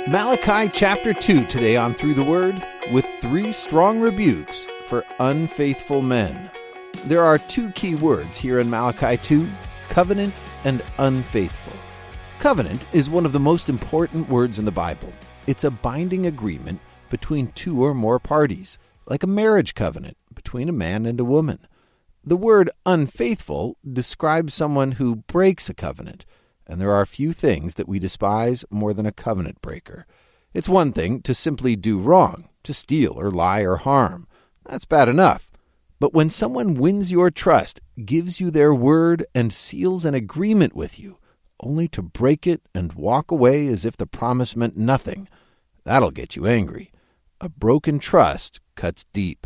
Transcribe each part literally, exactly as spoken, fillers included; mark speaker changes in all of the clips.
Speaker 1: Malachi chapter two today on Through the Word, with three strong rebukes for unfaithful men. There are two key words here in Malachi two, covenant and unfaithful. Covenant is one of the most important words in the Bible. It's a binding agreement between two or more parties, like a marriage covenant between a man and a woman. The word unfaithful describes someone who breaks a covenant, and there are few things that we despise more than a covenant breaker. It's one thing to simply do wrong, to steal or lie or harm. That's bad enough. But when someone wins your trust, gives you their word, and seals an agreement with you, only to break it and walk away as if the promise meant nothing, that'll get you angry. A broken trust cuts deep.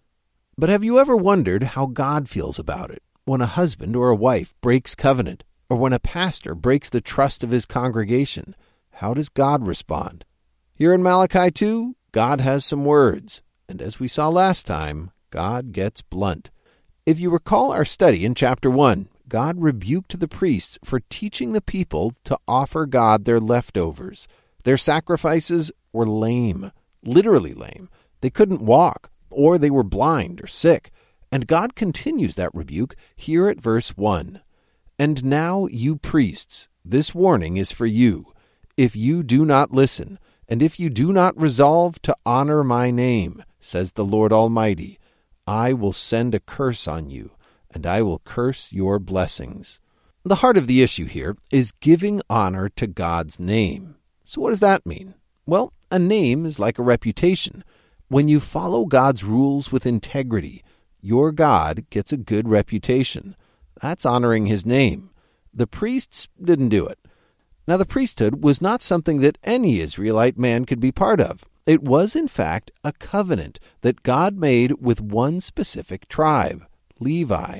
Speaker 1: But have you ever wondered how God feels about it when a husband or a wife breaks covenant, or when a pastor breaks the trust of his congregation? How does God respond? Here in Malachi two, God has some words, and as we saw last time, God gets blunt. If you recall our study in chapter one, God rebuked the priests for teaching the people to offer God their leftovers. Their sacrifices were lame, literally lame. They couldn't walk, or they were blind or sick. And God continues that rebuke here at verse one. And now, you priests, this warning is for you. If you do not listen, and if you do not resolve to honor my name, says the Lord Almighty, I will send a curse on you, and I will curse your blessings. The heart of the issue here is giving honor to God's name. So what does that mean? Well, a name is like a reputation. When you follow God's rules with integrity, your God gets a good reputation. That's honoring his name. The priests didn't do it. Now, the priesthood was not something that any Israelite man could be part of. It was, in fact, a covenant that God made with one specific tribe, Levi.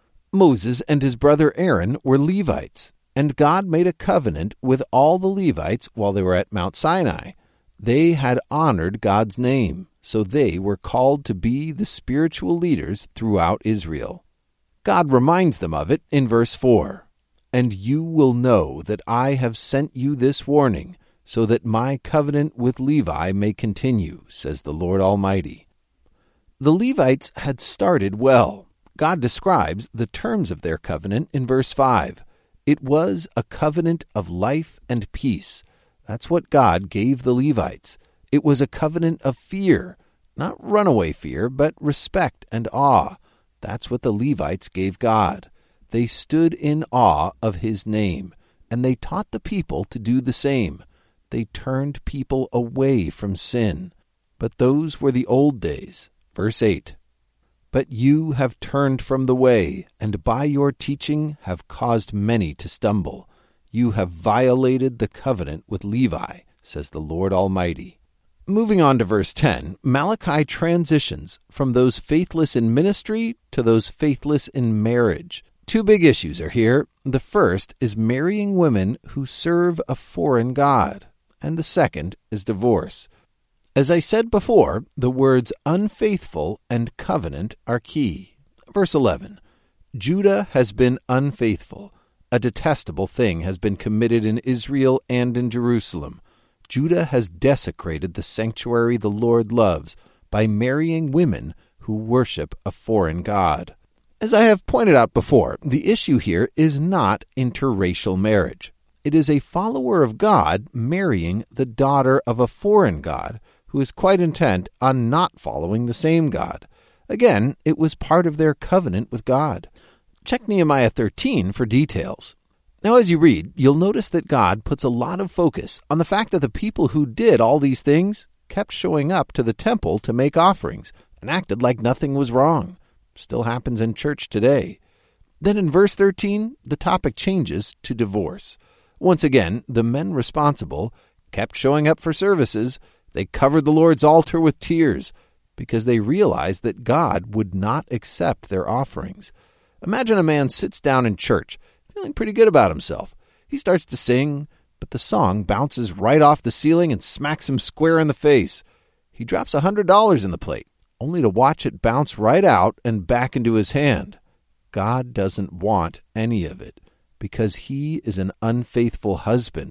Speaker 1: Moses and his brother Aaron were Levites, and God made a covenant with all the Levites while they were at Mount Sinai. They had honored God's name, so they were called to be the spiritual leaders throughout Israel. God reminds them of it in verse four. And you will know that I have sent you this warning, so that my covenant with Levi may continue, says the Lord Almighty. The Levites had started well. God describes the terms of their covenant in verse five. It was a covenant of life and peace. That's what God gave the Levites. It was a covenant of fear, not runaway fear, but respect and awe. That's what the Levites gave God. They stood in awe of his name, and they taught the people to do the same. They turned people away from sin. But those were the old days. Verse eight. But you have turned from the way, and by your teaching have caused many to stumble. You have violated the covenant with Levi, says the Lord Almighty. Moving on to verse ten, Malachi transitions from those faithless in ministry to those faithless in marriage. Two big issues are here. The first is marrying women who serve a foreign god, and the second is divorce. As I said before, the words unfaithful and covenant are key. Verse eleven, Judah has been unfaithful. A detestable thing has been committed in Israel and in Jerusalem. Judah has desecrated the sanctuary the Lord loves by marrying women who worship a foreign god. As I have pointed out before, the issue here is not interracial marriage. It is a follower of God marrying the daughter of a foreign god who is quite intent on not following the same God. Again, it was part of their covenant with God. Check Nehemiah thirteen for details. Now, as you read, you'll notice that God puts a lot of focus on the fact that the people who did all these things kept showing up to the temple to make offerings and acted like nothing was wrong. Still happens in church today. Then in verse thirteen, the topic changes to divorce. Once again, the men responsible kept showing up for services. They covered the Lord's altar with tears because they realized that God would not accept their offerings. Imagine a man sits down in church, feeling pretty good about himself. He starts to sing, but the song bounces right off the ceiling and smacks him square in the face. He drops a hundred dollars in the plate, only to watch it bounce right out and back into his hand. God doesn't want any of it because he is an unfaithful husband.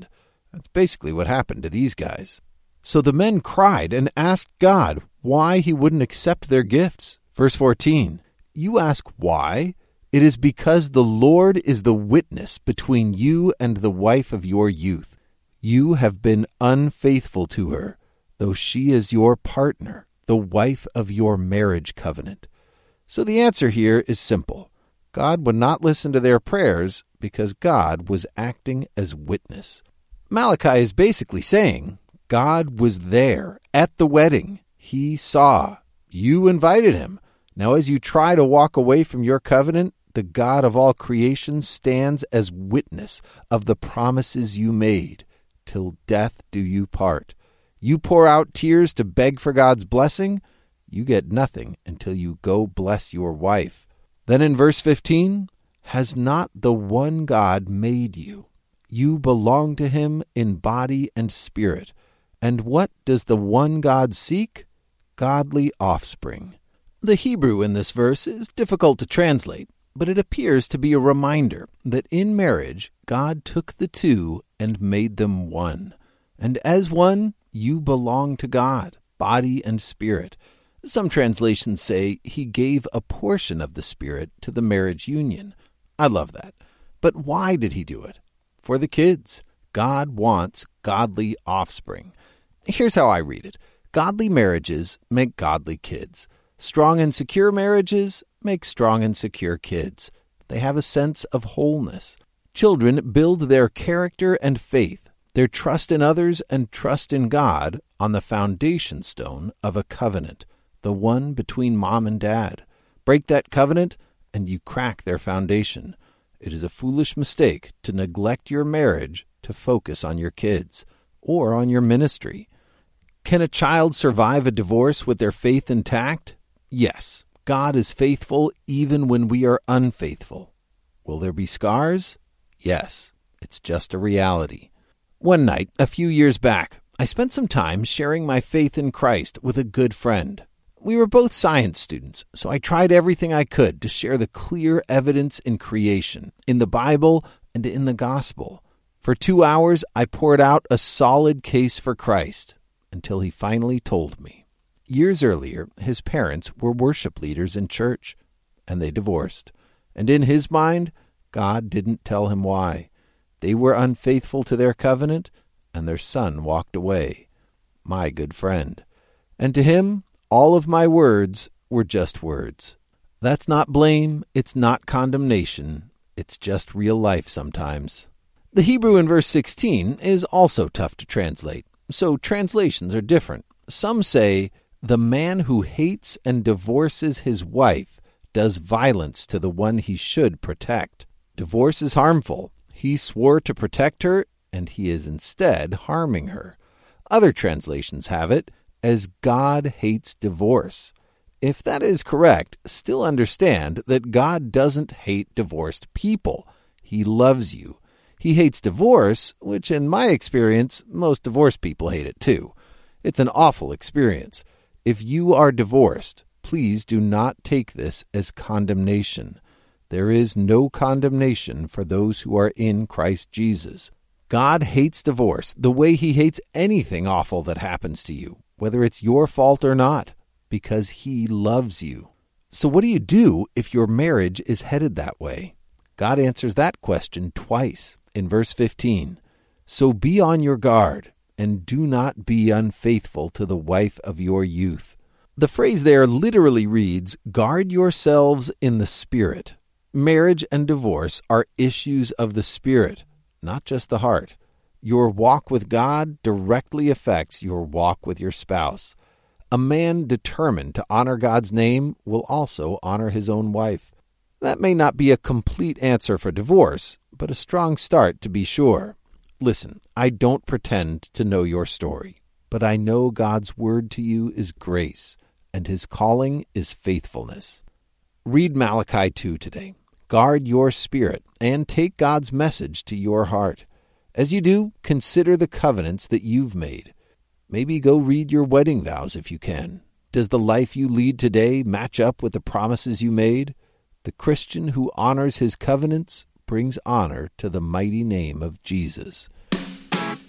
Speaker 1: That's basically what happened to these guys. So the men cried and asked God why he wouldn't accept their gifts. Verse fourteen, you ask why? It is because the Lord is the witness between you and the wife of your youth. You have been unfaithful to her, though she is your partner, the wife of your marriage covenant. So the answer here is simple. God would not listen to their prayers because God was acting as witness. Malachi is basically saying, God was there at the wedding. He saw. You invited him. Now as you try to walk away from your covenant, the God of all creation stands as witness of the promises you made. Till death do you part. You pour out tears to beg for God's blessing. You get nothing until you go bless your wife. Then in verse fifteen, has not the one God made you? You belong to him in body and spirit. And what does the one God seek? Godly offspring. The Hebrew in this verse is difficult to translate, but it appears to be a reminder that in marriage, God took the two and made them one. And as one, you belong to God, body and spirit. Some translations say he gave a portion of the Spirit to the marriage union. I love that. But why did he do it? For the kids. God wants godly offspring. Here's how I read it. Godly marriages make godly kids. Strong and secure marriages make strong and secure kids. They have a sense of wholeness. Children build their character and faith, their trust in others and trust in God on the foundation stone of a covenant, the one between mom and dad. Break that covenant and you crack their foundation. It is a foolish mistake to neglect your marriage to focus on your kids or on your ministry. Can a child survive a divorce with their faith intact? Yes. God is faithful even when we are unfaithful. Will there be scars? Yes. It's just a reality. One night, a few years back, I spent some time sharing my faith in Christ with a good friend. We were both science students, so I tried everything I could to share the clear evidence in creation, in the Bible, and in the gospel. For two hours, I poured out a solid case for Christ, until he finally told me. Years earlier, his parents were worship leaders in church, and they divorced. And in his mind, God didn't tell him why. They were unfaithful to their covenant, and their son walked away. My good friend. And to him, all of my words were just words. That's not blame, it's not condemnation, it's just real life sometimes. The Hebrew in verse sixteen is also tough to translate, so translations are different. Some say, the man who hates and divorces his wife does violence to the one he should protect. Divorce is harmful. He swore to protect her, and he is instead harming her. Other translations have it as God hates divorce. If that is correct, still understand that God doesn't hate divorced people. He loves you. He hates divorce, which in my experience, most divorced people hate it too. It's an awful experience. If you are divorced, please do not take this as condemnation. There is no condemnation for those who are in Christ Jesus. God hates divorce the way he hates anything awful that happens to you, whether it's your fault or not, because he loves you. So what do you do if your marriage is headed that way? God answers that question twice in verse fifteen. So be on your guard, and do not be unfaithful to the wife of your youth. The phrase there literally reads, guard yourselves in the Spirit. Marriage and divorce are issues of the Spirit, not just the heart. Your walk with God directly affects your walk with your spouse. A man determined to honor God's name will also honor his own wife. That may not be a complete answer for divorce, but a strong start to be sure. Listen, I don't pretend to know your story, but I know God's word to you is grace, and his calling is faithfulness. Read Malachi two today. Guard your spirit and take God's message to your heart. As you do, consider the covenants that you've made. Maybe go read your wedding vows if you can. Does the life you lead today match up with the promises you made? The Christian who honors his covenants brings honor to the mighty name of Jesus.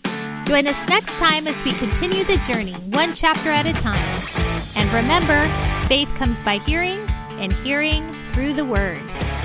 Speaker 2: Join us next time as we continue the journey, one chapter at a time. And remember, faith comes by hearing, and hearing through the Word.